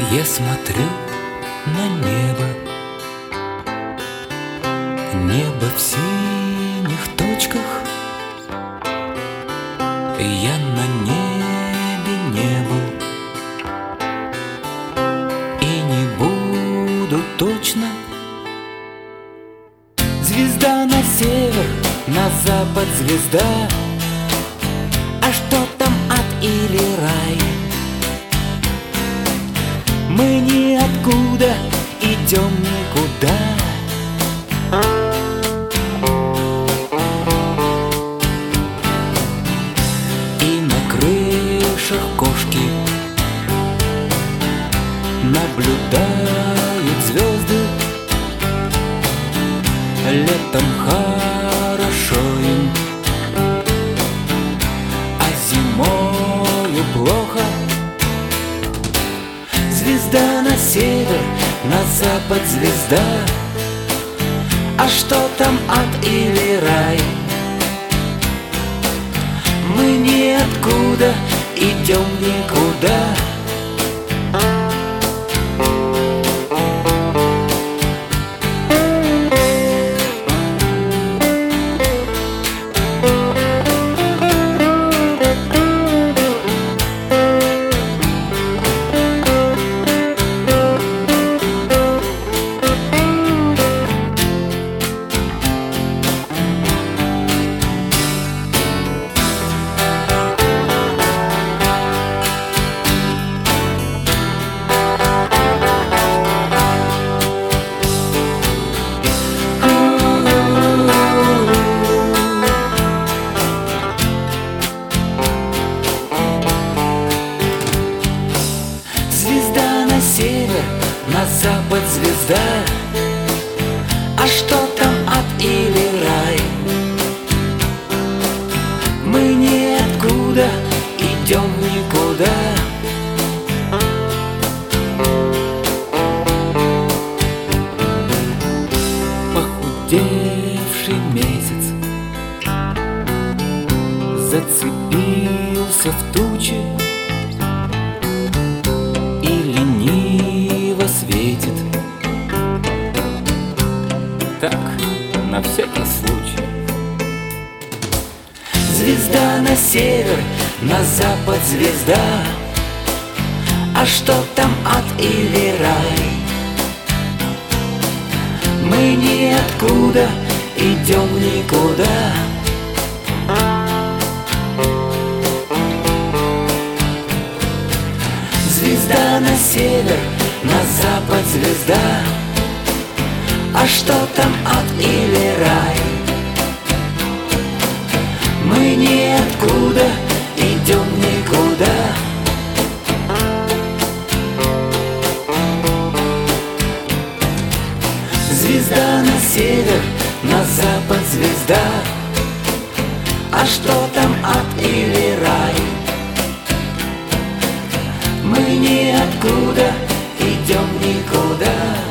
Я смотрю на небо, небо в синих точках. Я на небе не был и не буду точно. Звезда на север, на запад звезда. А что там, ад или рай? Мы ниоткуда идем никуда. И на крышах кошки наблюдают звезды. Летом хорошо им, а зимою плохо. Звезда на север, на запад звезда. А что там, ад или рай? Мы ниоткуда идем никуда. Север, на запад звезда. А что там, ад или рай? Мы ниоткуда идем никуда. Похудевший месяц зацепился в тучи светит. Так, на всякий случай. Звезда на север, на запад звезда. А что там, ад или рай? Мы ниоткуда идем никуда. Звезда на север, на запад звезда. А что там, ад или рай? Мы ниоткуда идем никуда. Звезда на север, на запад звезда. А что там, ад или рай? Мы ниоткуда идем никуда.